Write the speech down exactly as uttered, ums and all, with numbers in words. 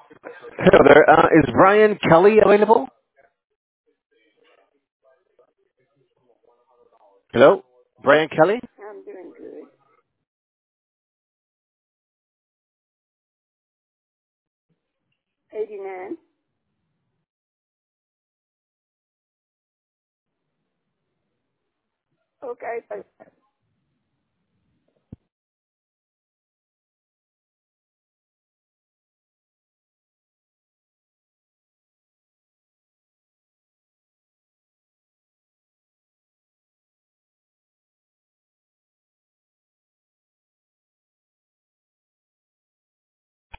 Hello there. Uh, is Brian Kelly available? Hello? Brian Kelly? I'm doing good. eighty-nine. Okay, thank